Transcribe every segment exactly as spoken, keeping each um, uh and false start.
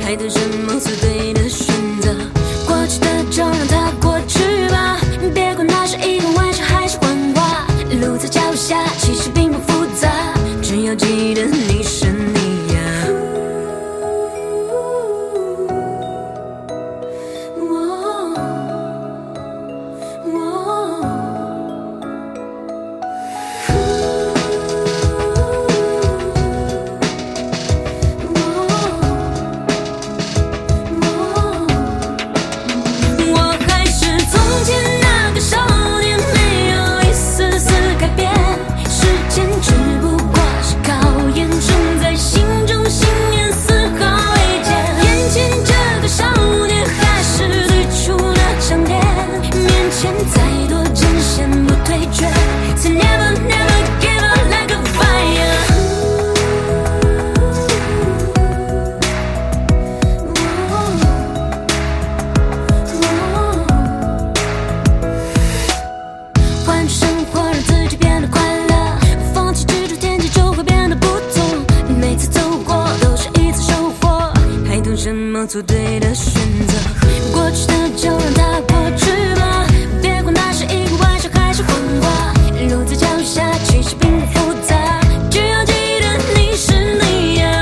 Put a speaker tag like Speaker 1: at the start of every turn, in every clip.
Speaker 1: 还等什么做对的选择？过去的就让它过去吧，别管那是一个玩笑还是谎话。路在脚下，其实并不复杂，只要记得你是你呀。什么做对的选择？过去的就让它过去吧，别管那是一个玩笑还是谎话。路在脚下，其实并不复杂，只要记得你是你呀。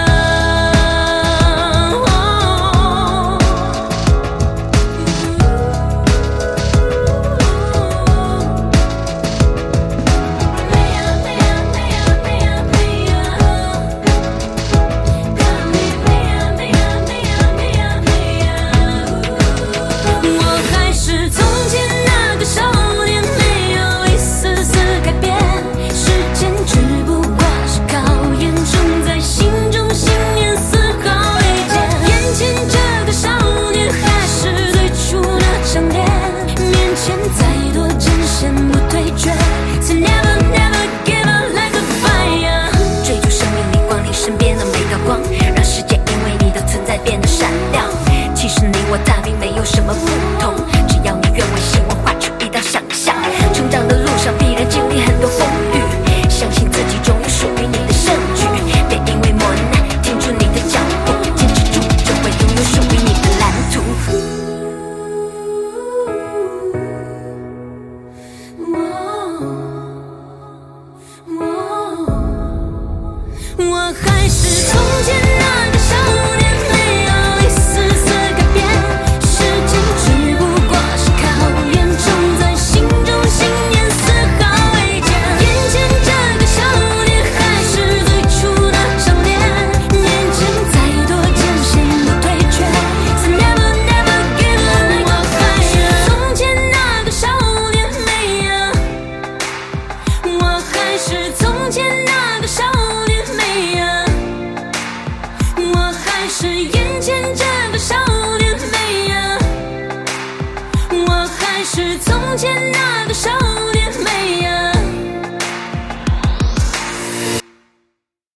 Speaker 2: 它并没有什么不同，只要你愿为希望画出一道想象。成长的路上必然经历很多风雨，相信自己终有属于你的胜局。别因为磨难停住你的脚步，坚持住就会拥有属于你的蓝图。
Speaker 1: 我还是从前那个少年，没有一丝丝改变。时间只不过是考验，种在心中，信念丝毫未减。眼前这个少年还是最初的少年，面前再多艰险不退却。So never never give up。我还是从前那个少年，没有。我还是从前那个少年。我还是眼前这个少年，没呀，我还是从前那个少年。